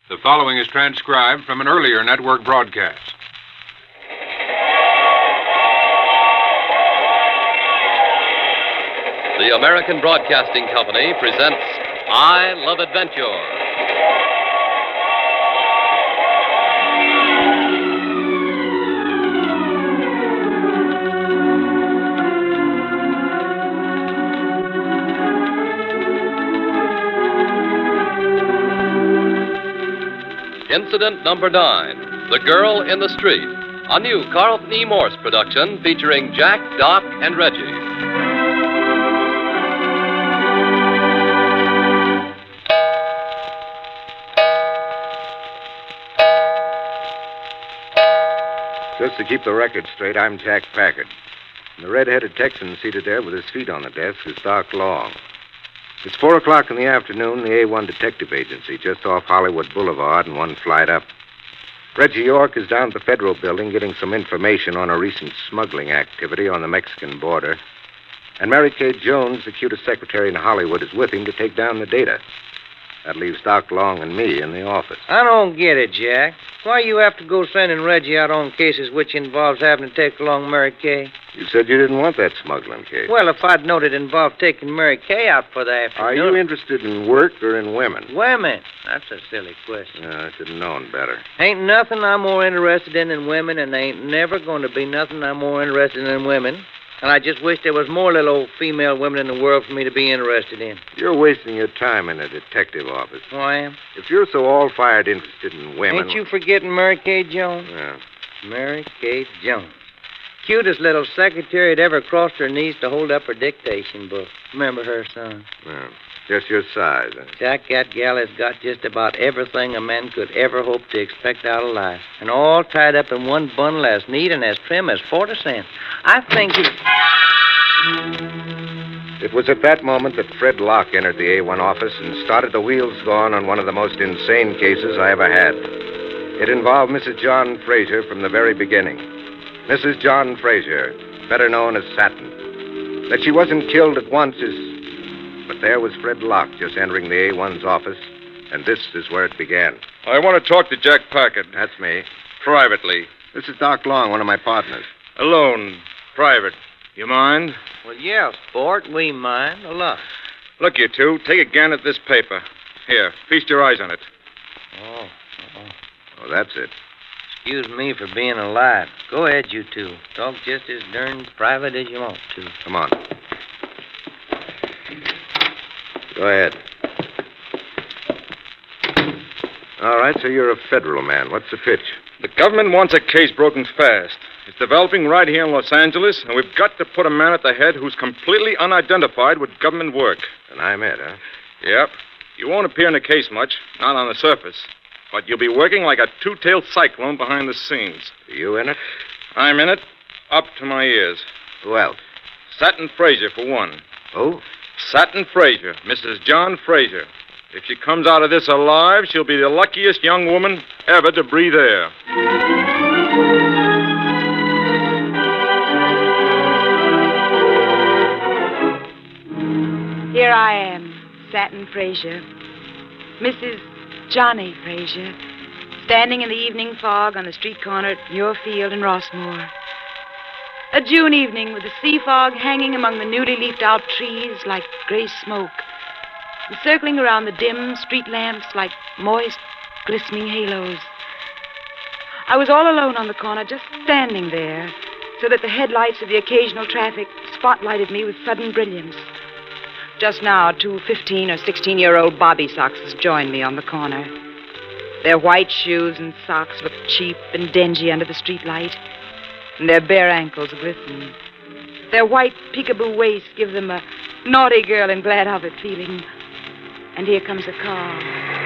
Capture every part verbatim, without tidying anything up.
The following is transcribed from an earlier network broadcast. The American Broadcasting Company presents I Love Adventure. Incident number nine, The Girl in the Street, a new Carlton E. Morse production featuring Jack, Doc, and Reggie. Just to keep the record straight, I'm Jack Packard. And the red-headed Texan seated there with his feet on the desk is Doc Long. It's four o'clock in the afternoon, the A one Detective Agency, just off Hollywood Boulevard and one flight up. Reggie York is down at the Federal Building getting some information on a recent smuggling activity on the Mexican border. And Mary Kay Jones, the cutest secretary in Hollywood, is with him to take down the data. That leaves Doc Long and me in the office. I don't get it, Jack. Why you have to go sending Reggie out on cases which involves having to take along Mary Kay? You said you didn't want that smuggling case. Well, if I'd known it involved taking Mary Kay out for the afternoon... Are you interested in work or in women? Women? That's a silly question. Yeah, I should have known better. Ain't nothing I'm more interested in than women, and there ain't never going to be nothing I'm more interested in than women. And I just wish there was more little old female women in the world for me to be interested in. You're wasting your time in a detective office. Oh, I am? If you're so all-fired interested in women... Ain't you forgetting Mary Kay Jones? Yeah. Mary Kay Jones. Cutest little secretary that ever crossed her knees to hold up her dictation book. Remember her, son? Yeah. Just your size, huh? Jack, that gal has got just about everything a man could ever hope to expect out of life. And all tied up in one bundle as neat and as trim as forty cents. I think it... It was at that moment that Fred Locke entered the A one office and started the wheels going on one of the most insane cases I ever had. It involved Missus John Fraser from the very beginning. Missus John Fraser, better known as Satin. That she wasn't killed at once is... But there was Fred Locke just entering the A one's office, and this is where it began. I want to talk to Jack Packard. That's me. Privately. This is Doc Long, one of my partners. Alone. Private. You mind? Well, yeah, sport, we mind a lot. Look, you two, take a gan at this paper. Here, feast your eyes on it. Oh, oh. Oh, that's it. Excuse me for being a lad. Go ahead, you two. Talk just as darn private as you want to. Come on. Go ahead. All right, so you're a federal man. What's the pitch? The government wants a case broken fast. It's developing right here in Los Angeles, and we've got to put a man at the head who's completely unidentified with government work. And I'm it, huh? Yep. You won't appear in the case much, not on the surface. But you'll be working like a two-tailed cyclone behind the scenes. Are you in it? I'm in it, up to my ears. Who else? Satin Fraser, for one. Who? Satin Fraser, Missus John Fraser. If she comes out of this alive, she'll be the luckiest young woman ever to breathe air. Here I am, Satin Fraser, Missus Johnny Fraser, standing in the evening fog on the street corner at Muirfield and Rossmore. A June evening with the sea fog hanging among the newly leafed out trees like gray smoke, and circling around the dim street lamps like moist, glistening halos. I was all alone on the corner, just standing there, so that the headlights of the occasional traffic spotlighted me with sudden brilliance. Just now, two fifteen or sixteen-year-old bobby soxes joined me on the corner. Their white shoes and socks looked cheap and dingy under the streetlight, and their bare ankles glisten. Their white peekaboo waists give them a naughty girl and glad of it feeling. And here comes a car.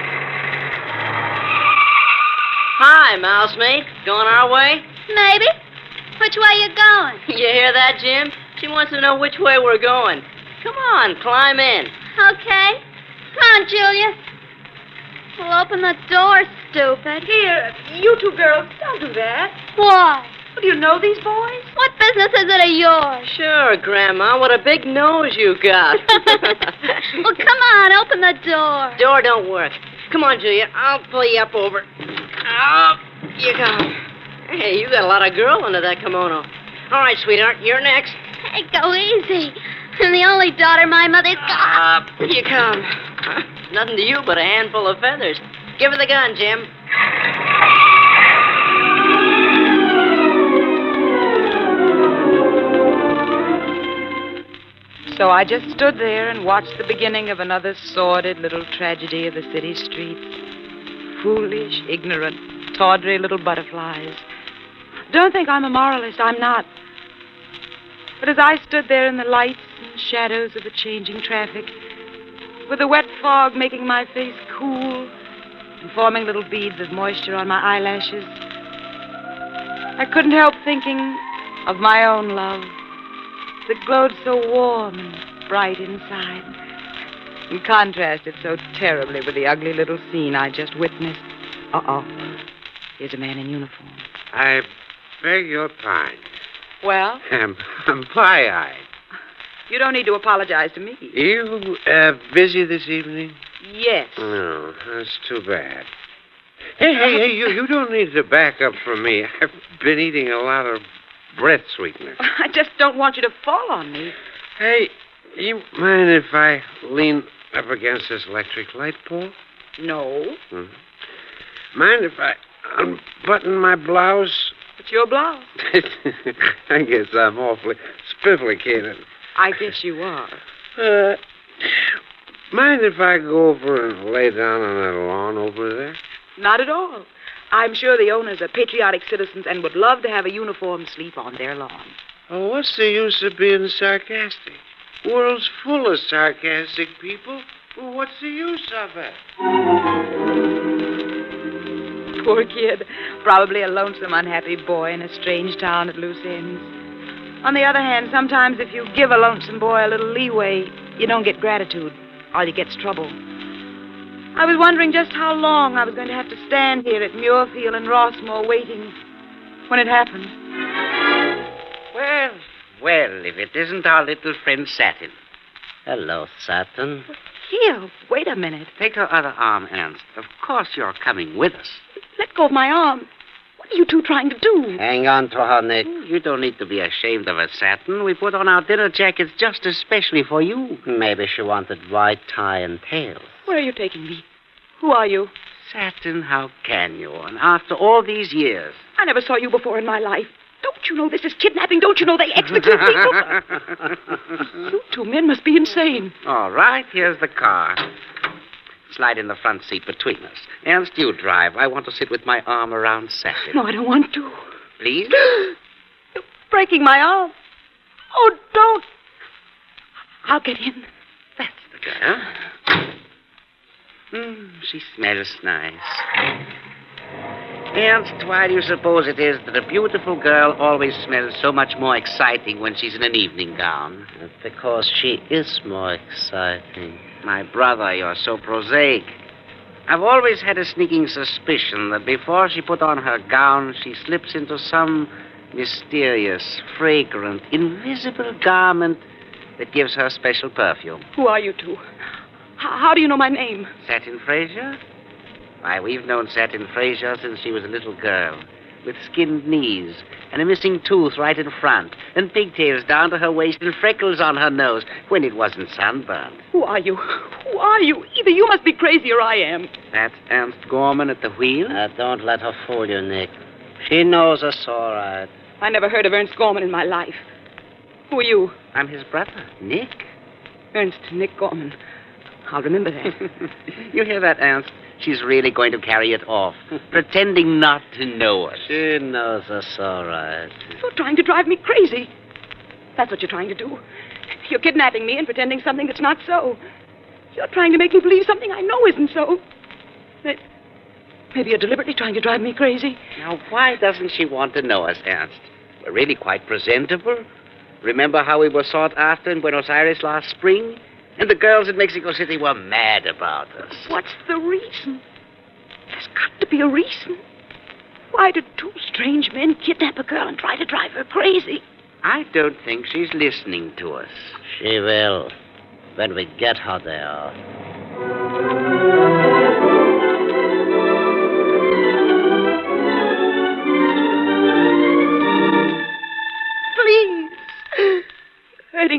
Hi, mousemate. Going our way? Maybe. Which way you going? You hear that, Jim? She wants to know which way we're going. Come on, climb in. Okay. Come on, Julia. Well, open the door, stupid. Here, you two girls, don't do that. Why? Well, do you know these boys? What business is it of yours? Sure, Grandma. What a big nose you got. Well, come on, open the door. Door don't work. Come on, Julia. I'll pull you up over. Up you go. Hey, you got a lot of girl under that kimono. All right, sweetheart, you're next. Hey, go easy. I'm the only daughter my mother's got. Up you come. Huh? Nothing to you but a handful of feathers. Give her the gun, Jim. So I just stood there and watched the beginning of another sordid little tragedy of the city streets. Foolish, ignorant, tawdry little butterflies. Don't think I'm a moralist. I'm not. But as I stood there in the lights and shadows of the changing traffic, with the wet fog making my face cool and forming little beads of moisture on my eyelashes, I couldn't help thinking of my own love that glowed so warm and bright inside and contrasted so terribly with the ugly little scene I just witnessed. Uh-oh. Here's a man in uniform. I beg your pardon. Well? I'm, I'm pie-eyed. You don't need to apologize to me. You uh, busy this evening? Yes. No, that's too bad. Hey, hey, hey, you, you don't need to back up from me. I've been eating a lot of breath sweetener. I just don't want you to fall on me. Hey, you mind if I lean up against this electric light pole? No. Mm-hmm. Mind if I unbutton my blouse? It's your blouse. I guess I'm awfully spifflicated. I guess you are. Uh, mind if I go over and lay down on that lawn over there? Not at all. I'm sure the owners are patriotic citizens and would love to have a uniformed sleep on their lawn. Oh, what's the use of being sarcastic? The world's full of sarcastic people. Well, what's the use of it? Poor kid. Probably a lonesome, unhappy boy in a strange town at loose ends. On the other hand, sometimes if you give a lonesome boy a little leeway, you don't get gratitude. All you get's trouble. I was wondering just how long I was going to have to stand here at Muirfield and Rossmore waiting when it happened. Well, well, if it isn't our little friend Satin. Hello, Satin. Here, wait a minute. Take her other arm, Ernst. Of course you're coming with us. Let go of my arm. What are you two trying to do? Hang on to her, Nick. You don't need to be ashamed of her, Satin. We put on our dinner jackets just especially for you. Maybe she wanted white tie and tails. Where are you taking me? Who are you? Satin, how can you? And after all these years. I never saw you before in my life. Don't you know this is kidnapping? Don't you know they execute people? You two men must be insane. All right, here's the car. Slide in the front seat between us. Ernst, you drive. I want to sit with my arm around Satin. No, I don't want to. Please? You're breaking my arm. Oh, don't. I'll get in. That's the girl. Mm, she smells nice. Ernst, why do you suppose it is that a beautiful girl always smells so much more exciting when she's in an evening gown? Because she is more exciting. My brother, you're so prosaic. I've always had a sneaking suspicion that before she put on her gown, she slips into some mysterious, fragrant, invisible garment that gives her special perfume. Who are you two? H- how do you know my name? Satin Fraser? Why, we've known Satin Fraser since she was a little girl, with skinned knees and a missing tooth right in front, and pigtails down to her waist and freckles on her nose when it wasn't sunburned. Who are you? Who are you? Either you must be crazy or I am. That's Ernst Gorman at the wheel? Uh, don't let her fool you, Nick. She knows us all right. I never heard of Ernst Gorman in my life. Who are you? I'm his brother, Nick. Ernst Nick Gorman. I'll remember that. You hear that, Ernst? She's really going to carry it off, pretending not to know us. She knows us all right. You're trying to drive me crazy. That's what you're trying to do. You're kidnapping me and pretending something that's not so. You're trying to make me believe something I know isn't so. Maybe you're deliberately trying to drive me crazy. Now, why doesn't she want to know us, Ernst? We're really quite presentable. Remember how we were sought after in Buenos Aires last spring? And the girls in Mexico City were mad about us. What's the reason? There's got to be a reason. Why did two strange men kidnap a girl and try to drive her crazy? I don't think she's listening to us. She will. When we get her there.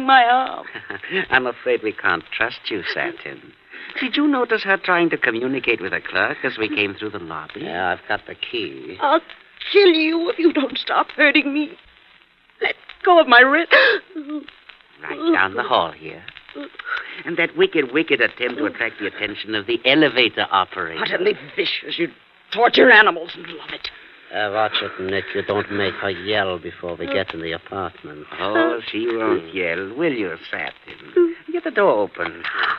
twisting my arm. I'm afraid we can't trust you, Satin. Did you notice her trying to communicate with a clerk as we came through the lobby? Yeah, I've got the key. I'll kill you if you don't stop hurting me. Let go of my wrist. Right down the hall here. And that wicked, wicked attempt to attract the attention of the elevator operator. Utterly vicious. You torture animals and love it. Uh, watch it, Nick. You don't make her yell before we get in the apartment. Oh, she won't yell, will you, Satin? Get the door open.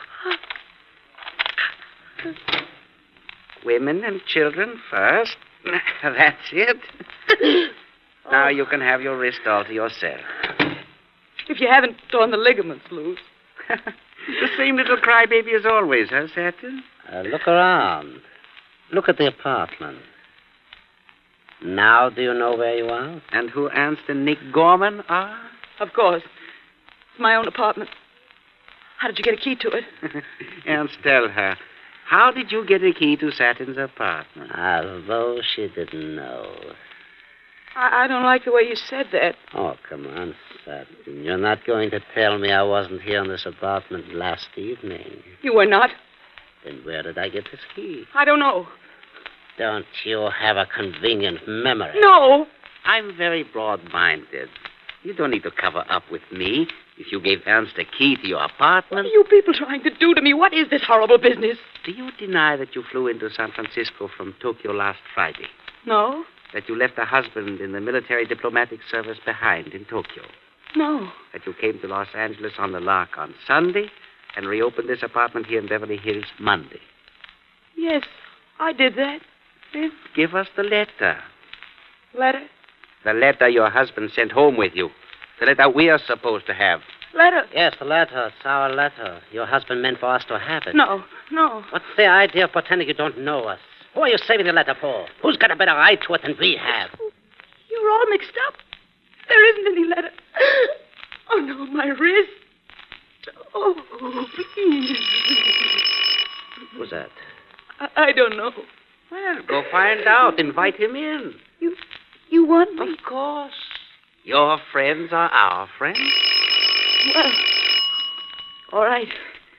Women and children first. That's it. Now you can have your wrist all to yourself. If you haven't torn the ligaments loose. The same little crybaby as always, huh, Satin? Uh, look around. Look at the apartment. Now do you know where you are? And who Ernst and Nick Gorman are? Of course. It's my own apartment. How did you get a key to it? Ernst, tell her. How did you get a key to Satin's apartment? Although she didn't know. I, I don't like the way you said that. Oh, come on, Satin. You're not going to tell me I wasn't here in this apartment last evening. You were not? Then where did I get this key? I don't know. Don't you have a convenient memory? No. I'm very broad-minded. You don't need to cover up with me. If you gave Ernst a key to your apartment... What are you people trying to do to me? What is this horrible business? Do you deny that you flew into San Francisco from Tokyo last Friday? No. That you left a husband in the military diplomatic service behind in Tokyo? No. That you came to Los Angeles on the lark on Sunday and reopened this apartment here in Beverly Hills Monday? Yes, I did that. Then give us the letter. Letter? The letter your husband sent home with you. The letter we are supposed to have. Letter? Yes, the letter. It's our letter. Your husband meant for us to have it. No, no. What's the idea of pretending you don't know us? Who are you saving the letter for? Who's got a better right to it than we have? You're all mixed up. There isn't any letter. Oh, no, my wrist. Oh, please. Who's that? I, I don't know. Well, go find out. Invite him in. You, you want me? Of course. Your friends are our friends. Well, all right.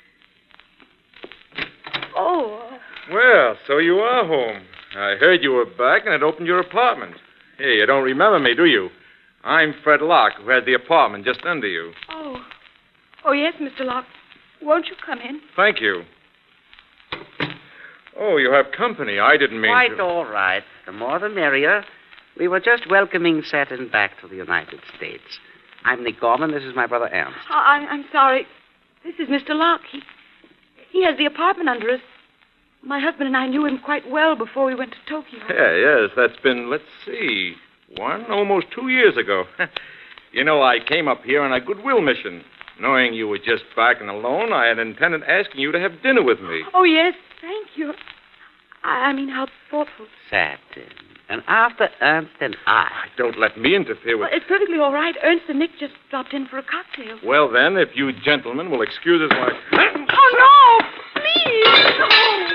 Oh. Well, so you are home. I heard you were back and had opened your apartment. Hey, you don't remember me, do you? I'm Fred Locke, who had the apartment just under you. Oh. Oh, yes, Mister Locke. Won't you come in? Thank you. Oh, you have company. I didn't mean Quite to... all right. The more the merrier. We were just welcoming Satin back to the United States. I'm Nick Gorman. This is my brother Ernst. Oh, I'm, I'm sorry. This is Mister Locke. He, he has the apartment under us. My husband and I knew him quite well before we went to Tokyo. Yeah, yes. That's been, let's see, one, almost two years ago. You know, I came up here on a goodwill mission. Knowing you were just back and alone, I had intended asking you to have dinner with me. Oh, yes. Thank you. I, I mean, how thoughtful. Satin. And after Ernst and I... Don't let me interfere with... Well, it's perfectly all right. Ernst and Nick just dropped in for a cocktail. Well, then, if you gentlemen will excuse us while... Oh, no! Please! No!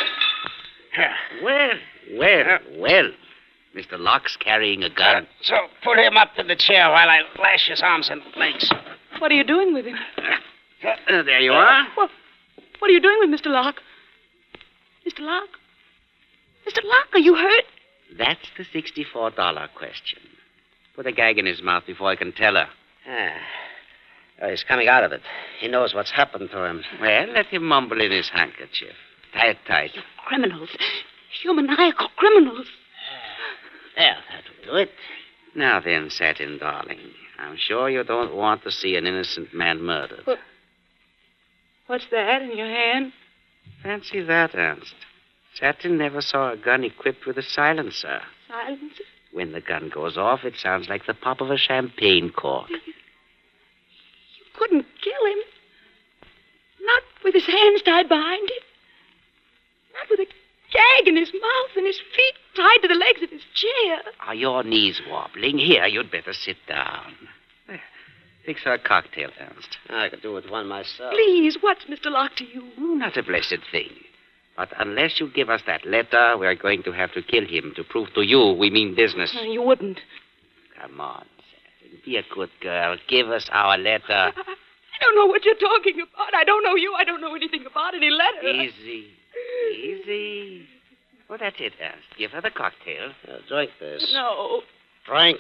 Well, well, well. Mister Locke's carrying a gun. So put him up to the chair while I lash his arms and legs. What are you doing with him? Uh, there you are. What, what are you doing with Mister Locke? Mister Locke? Mister Locke, are you hurt? That's the sixty-four dollar question. Put a gag in his mouth before I can tell her. Ah. Oh, he's coming out of it. He knows what's happened to him. Well, let him mumble in his handkerchief. Tie it tight. You criminals. You maniacal criminals. There, that'll do it. Now then, Satin, darling. I'm sure you don't want to see an innocent man murdered. What? What's that in your hand? Fancy that, Ernst. Satin never saw a gun equipped with a silencer. Silencer? When the gun goes off, it sounds like the pop of a champagne cork. You, you couldn't kill him. Not with his hands tied behind him. Not with a gag in his mouth and his feet tied to the legs of his chair. Are your knees wobbling? Here, you'd better sit down. Fix her a cocktail, Ernst. I could do with one myself. Please, what's Mister Locke to you? Not a blessed thing. But unless you give us that letter, we're going to have to kill him to prove to you we mean business. You wouldn't. Come on, Satin. Be a good girl. Give us our letter. don't know what you're talking about. I don't know you. I don't know anything about any letter. Easy. Easy. Well, that's it, Ernst. Give her the cocktail. Uh, drink this. No. Drink.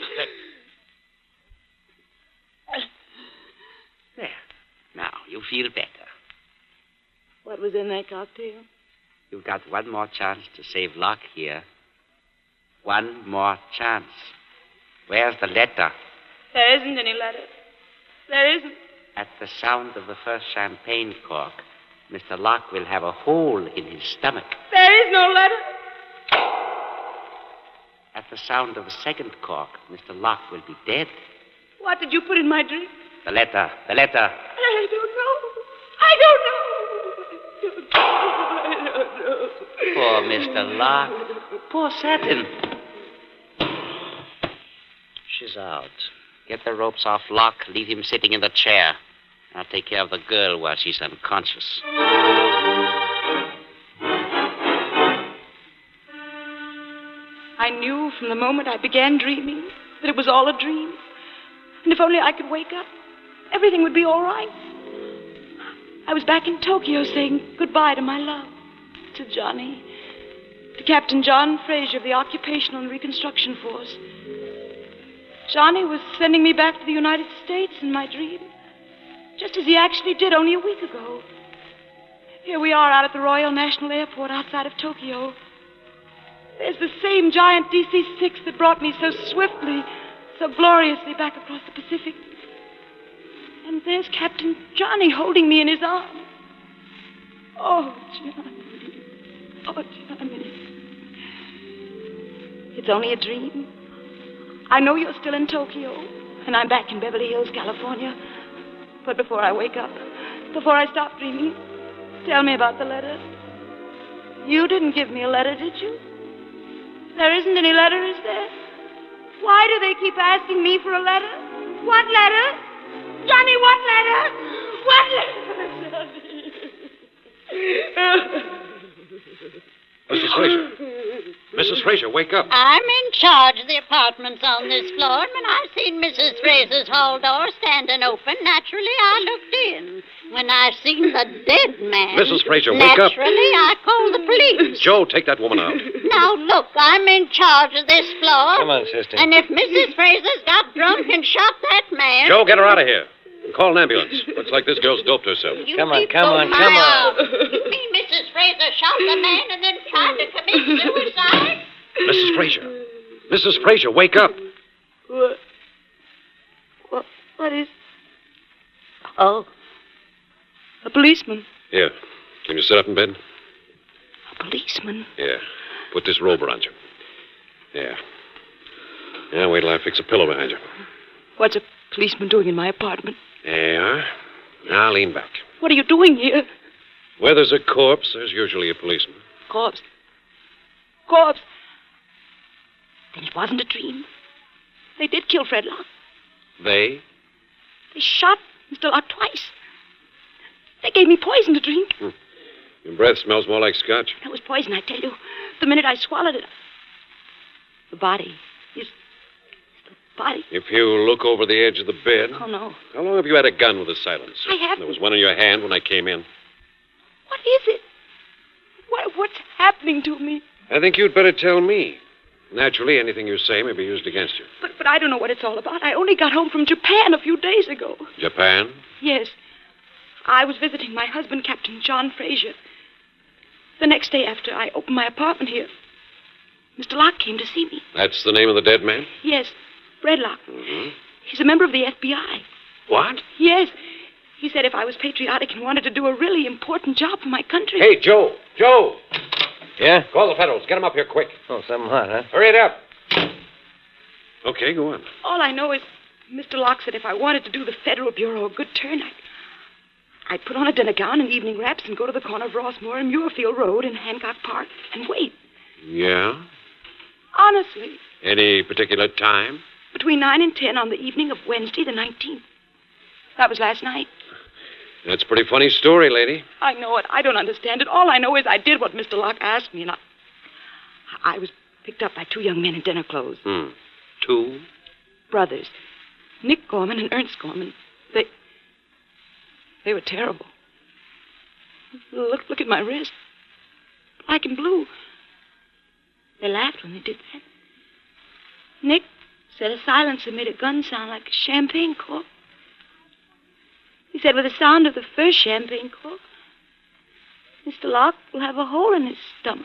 There. Now, you feel better. What was in that cocktail? You've got one more chance to save Locke here. One more chance. Where's the letter? There isn't any letter. There isn't. At the sound of the first champagne cork, Mister Locke will have a hole in his stomach. There is no letter. At the sound of the second cork, Mister Locke will be dead. What did you put in my drink? The letter. The letter. I don't know. I don't know. I don't know. Poor Mister Locke. Poor Satin. She's out. Get the ropes off Locke. Leave him sitting in the chair. I'll take care of the girl while she's unconscious. I knew from the moment I began dreaming that it was all a dream. And if only I could wake up, everything would be all right. I was back in Tokyo saying goodbye to my love, to Johnny, to Captain John Fraser of the Occupational and Reconstruction Force. Johnny was sending me back to the United States in my dream, just as he actually did only a week ago. Here we are out at the Royal National Airport outside of Tokyo. There's the same giant D C six that brought me so swiftly, so gloriously back across the Pacific. And there's Captain Johnny holding me in his arms. Oh, Johnny. Oh, Johnny. It's only a dream. I know you're still in Tokyo, and I'm back in Beverly Hills, California. But before I wake up, before I stop dreaming, tell me about the letter. You didn't give me a letter, did you? There isn't any letter, is there? Why do they keep asking me for a letter? What letter? Johnny, what letter? What letter? Missus Fraser. Missus Fraser, wake up. I'm in charge of the apartments on this floor, and when I seen Missus Fraser's hall door standing open, naturally I looked in. When I seen the dead man, Missus Fraser, wake up. naturally I called the police. Joe, take that woman out. Now, look, I'm in charge of this floor. Come on, sister. And if Missus Fraser's got drunk and shot that man... Joe, get her out of here. And call an ambulance. Looks like this girl's doped herself. You come on, come on, come on. You mean Missus Fraser shot the man and then tried to commit suicide? Missus Fraser. Missus Fraser, wake up. What? What? What is... Oh. A policeman. Here. Can you sit up in bed? A policeman? Yeah. Put this robe around you. Yeah. Yeah, wait till I fix a pillow behind you. What's a policeman doing in my apartment? There you are. Now lean back. What are you doing here? Where there's a corpse, there's usually a policeman. Corpse. Corpse. Then it wasn't a dream. They did kill Fred Locke. They? They shot Mister Locke twice. They gave me poison to drink. Hmm. Your breath smells more like scotch. That was poison, I tell you. The minute I swallowed it. The body is... Body. If you look over the edge of the bed... Oh, no. How long have you had a gun with a silencer? I haven't. There was one in your hand when I came in. What is it? What, what's happening to me? I think you'd better tell me. Naturally, anything you say may be used against you. But, but I don't know what it's all about. I only got home from Japan a few days ago. Japan? Yes. I was visiting my husband, Captain John Fraser. The next day after I opened my apartment here, Mister Locke came to see me. That's the name of the dead man? Yes. Fred Locke. Mm-hmm. He's a member of the F B I. What? Yes. He said if I was patriotic and wanted to do a really important job for my country... Hey, Joe! Joe! Yeah? Call the Federals. Get them up here quick. Oh, something hot, huh? Hurry it up. Okay, go on. All I know is Mister Locke said if I wanted to do the Federal Bureau a good turn, I'd, I'd put on a dinner gown and evening wraps and go to the corner of Rossmore and Muirfield Road in Hancock Park and wait. Yeah? Honestly. Any particular time? Between nine and ten on the evening of Wednesday the nineteenth. That was last night. That's a pretty funny story, lady. I know it. I don't understand it. All I know is I did what Mister Locke asked me, and I... I was picked up by two young men in dinner clothes. Hmm. Two? Brothers. Nick Gorman and Ernst Gorman. They... They were terrible. Look, look at my wrist. Black and blue. They laughed when they did that. Nick said a silencer made a gun sound like a champagne cork. He said with the sound of the first champagne cork, Mister Locke will have a hole in his stomach.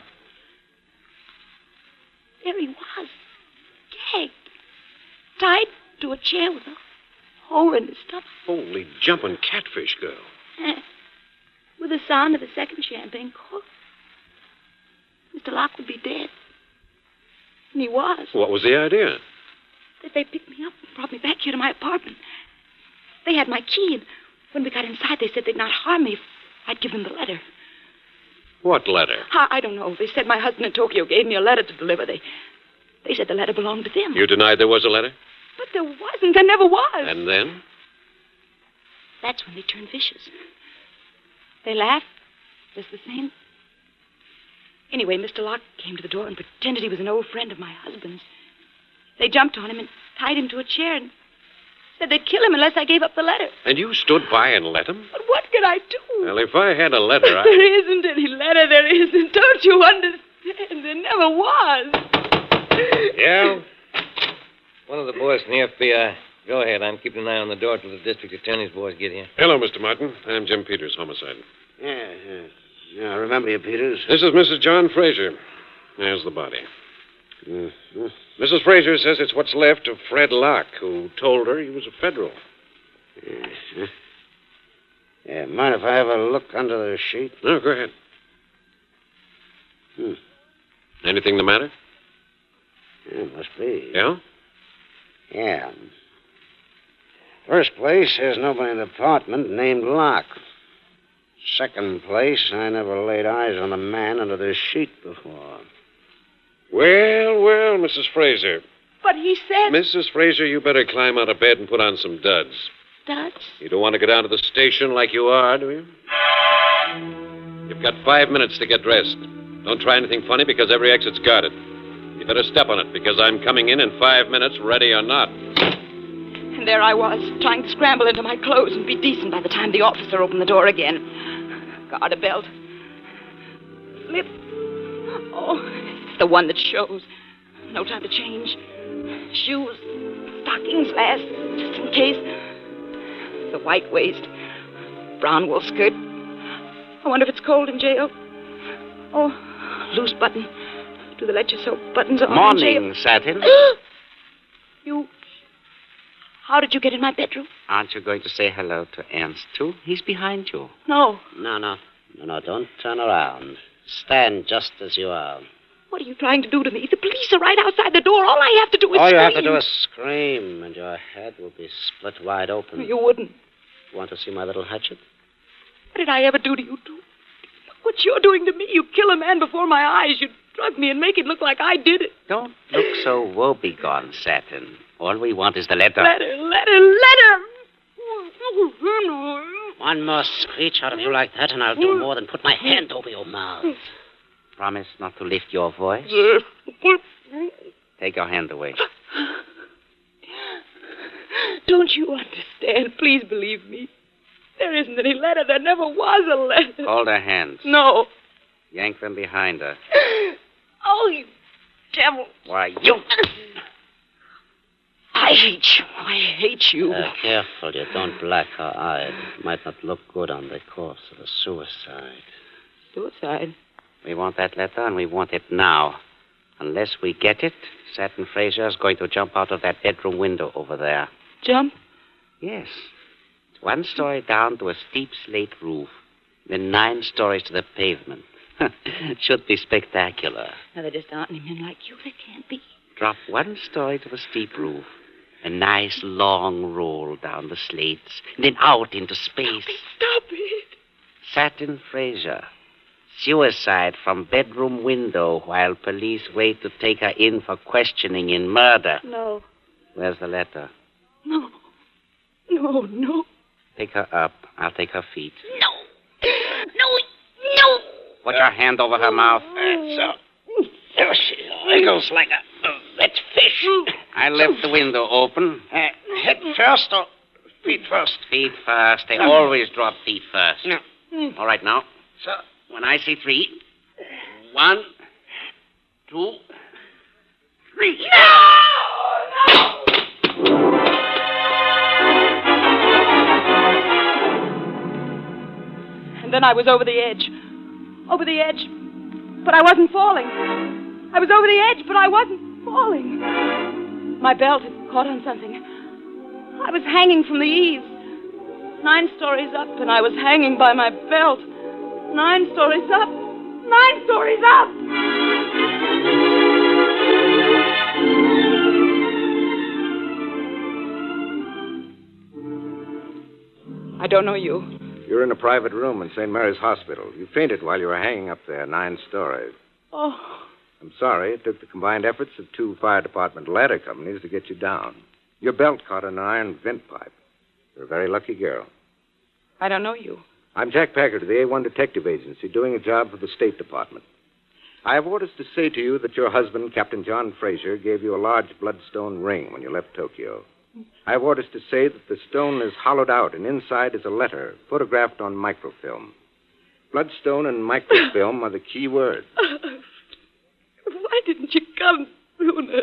There he was, gagged, tied to a chair with a hole in his stomach. Holy jumping catfish, girl. Eh, with the sound of the second champagne cork, Mister Locke would be dead. And he was. What was the idea? That they picked me up and brought me back here to my apartment. They had my key, and when we got inside, they said they'd not harm me if I'd give them the letter. What letter? I, I don't know. They said my husband in Tokyo gave me a letter to deliver. They, they said the letter belonged to them. You denied there was a letter? But there wasn't. There never was. And then? That's when they turned vicious. They laughed, just the same. Anyway, Mister Locke came to the door and pretended he was an old friend of my husband's. They jumped on him and tied him to a chair and said they'd kill him unless I gave up the letter. And you stood by and let him? But what could I do? Well, if I had a letter, I... There isn't any letter. There isn't. Don't you understand? There never was. Yeah? One of the boys from the F B I. Go ahead. I'm keeping an eye on the door till the district attorney's boys get here. Hello, Mister Martin. I'm Jim Peters, homicide. Yeah, yeah. Yeah, I remember you, Peters. This is Missus John Fraser. There's the body. Mm-hmm. Missus Fraser says it's what's left of Fred Locke, who told her he was a federal. Yeah. Yeah, mind if I have a look under the sheet? No, go ahead. Hmm. Anything the matter? Yeah, must be. Yeah? Yeah. First place, there's nobody in the apartment named Locke. Second place, I never laid eyes on the man under this sheet before. Well, well, Missus Fraser. But he said... Missus Fraser, you better climb out of bed and put on some duds. Duds? You don't want to go down to the station like you are, do you? You've got five minutes to get dressed. Don't try anything funny because every exit's guarded. You better step on it because I'm coming in in five minutes, ready or not. And there I was, trying to scramble into my clothes and be decent by the time the officer opened the door again. Garter belt. Slip. Oh, it's the one that shows. No time to change. Shoes. Stockings last, just in case. The white waist. Brown wool skirt. I wonder if it's cold in jail. Oh, loose button. Do they let you sew buttons on Morning, in jail? Satin. You... How did you get in my bedroom? Aren't you going to say hello to Ernst, too? He's behind you. No. No, no. No, no, don't turn around. Stand just as you are. What are you trying to do to me? The police are right outside the door. All I have to do is All scream. you have to do is scream, and your head will be split wide open. You wouldn't. Want to see my little hatchet? What did I ever do to you, too? What you're doing to me, you kill a man before my eyes. You drug me and make it look like I did it. Don't look so woebegone, Satin. All we want is the letter. Letter, letter, letter. One more screech out of you like that, and I'll do more than put my hand over your mouth. Promise not to lift your voice? Yes. Take your hand away. Don't you understand? Please believe me. There isn't any letter. There never was a letter. Hold her hands. No. Yank them behind her. Oh, you devil. Why, you... I hate you. I hate you. Uh, careful, you don't black her eye. It might not look good on the course of a suicide. Suicide? We want that letter, and we want it now. Unless we get it, Satin Fraser is going to jump out of that bedroom window over there. Jump? Yes. It's one story down to a steep slate roof, then nine stories to the pavement. It should be spectacular. Now, there just aren't any men like you. There can't be. Drop one story to the steep roof. A nice long roll down the slates, and then out into space. Stop it. Stop it. Satin Fraser. Suicide from bedroom window while police wait to take her in for questioning in murder. No. Where's the letter? No. No, no. Pick her up. I'll take her feet. No. No. No. Put your hand over her mouth. That's so. There she wriggles like a, a wet fish. I left the window open. Uh, head first or Feet first. Feet first. They always drop feet first. No. All right, now. So, When I say three, one, two, three. And then I was over the edge. Over the edge. But I wasn't falling. I was over the edge, but I wasn't falling. My belt had caught on something. I was hanging from the eaves. Nine stories up, and I was hanging by my belt. Nine stories up. Nine stories up! I don't know you. You're in a private room in Saint Mary's Hospital. You fainted while you were hanging up there, nine stories. Oh, I'm sorry. It took the combined efforts of two fire department ladder companies to get you down. Your belt caught on an iron vent pipe. You're a very lucky girl. I don't know you. I'm Jack Packard of the A one Detective Agency, doing a job for the State Department. I have orders to say to you that your husband, Captain John Fraser, gave you a large bloodstone ring when you left Tokyo. I have orders to say that the stone is hollowed out, and inside is a letter photographed on microfilm. Bloodstone and microfilm are the key words. Why didn't you come sooner?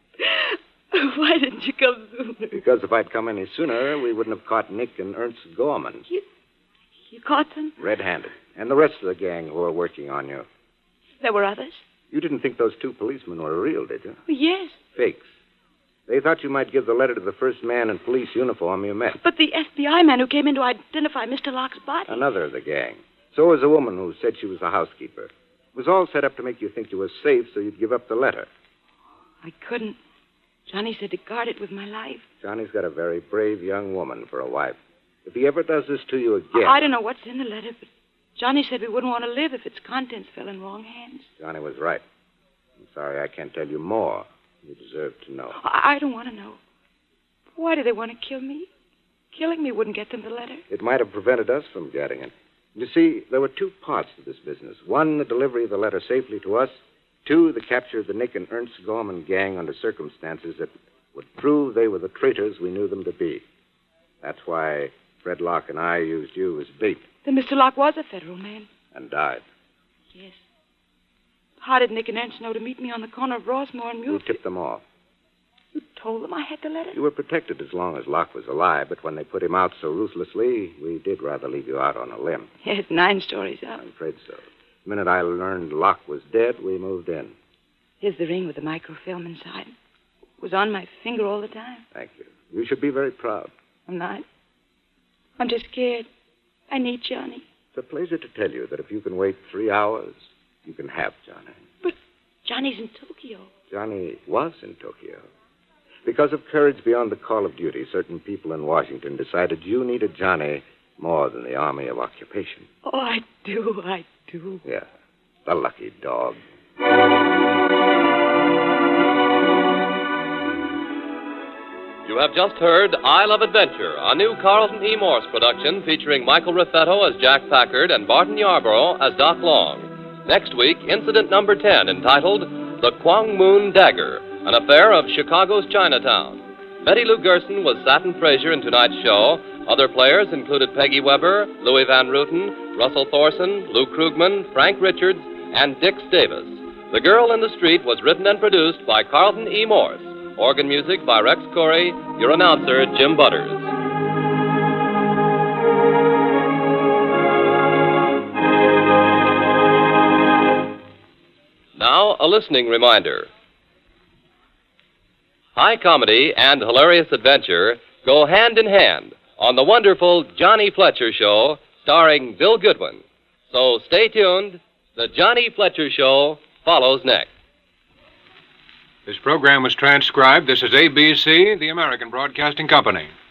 Why didn't you come sooner? Because if I'd come any sooner, we wouldn't have caught Nick and Ernst Gorman. You, you caught them? Red-handed. And the rest of the gang who are working on you. There were others? You didn't think those two policemen were real, did you? Yes. Fakes. They thought you might give the letter to the first man in police uniform you met. But the F B I man who came in to identify Mister Locke's body. Another of the gang. So was a woman who said she was a housekeeper. It was all set up to make you think you were safe so you'd give up the letter. I couldn't. Johnny said to guard it with my life. Johnny's got a very brave young woman for a wife. If he ever does this to you again... I don't know what's in the letter, but Johnny said we wouldn't want to live if its contents fell in wrong hands. Johnny was right. I'm sorry I can't tell you more. You deserve to know. I, I don't want to know. Why do they want to kill me? Killing me wouldn't get them the letter. It might have prevented us from getting it. You see, there were two parts to this business. One, the delivery of the letter safely to us. Two, the capture of the Nick and Ernst Gorman gang under circumstances that would prove they were the traitors we knew them to be. That's why Fred Locke and I used you as bait. Then Mister Locke was a federal man. And died. Yes. How did Nick and Ernst know to meet me on the corner of Rossmore and You Mulford? tipped them off. You told them I had the letter? You were protected as long as Locke was alive, but when they put him out so ruthlessly, we did rather leave you out on a limb. Yes, nine stories up. I'm afraid so. The minute I learned Locke was dead, we moved in. Here's the ring with the microfilm inside. It was on my finger all the time. Thank you. You should be very proud. I'm not. I'm just scared. I need Johnny. It's a pleasure to tell you that if you can wait three hours, you can have Johnny. But Johnny's in Tokyo. Johnny was in Tokyo. Because of courage beyond the call of duty, certain people in Washington decided you needed Johnny more than the Army of Occupation. Oh, I do, I do. Yeah, the lucky dog. You have just heard I Love Adventure, a new Carlton E. Morse production featuring Michael Raffetto as Jack Packard and Barton Yarborough as Doc Long. Next week, incident number ten, entitled The Kwang Moon Dagger, an affair of Chicago's Chinatown. Betty Lou Gerson was Satin Frazier in tonight's show. Other players included Peggy Weber, Louis Van Ruten, Russell Thorson, Lou Krugman, Frank Richards, and Dix Davis. The Girl in the Street was written and produced by Carlton E. Morse. Organ music by Rex Corey. Your announcer, Jim Butters. Now, a listening reminder. High comedy and hilarious adventure go hand in hand on the wonderful Johnny Fletcher Show, starring Bill Goodwin. So stay tuned. The Johnny Fletcher Show follows next. This program was transcribed. This is A B C, the American Broadcasting Company.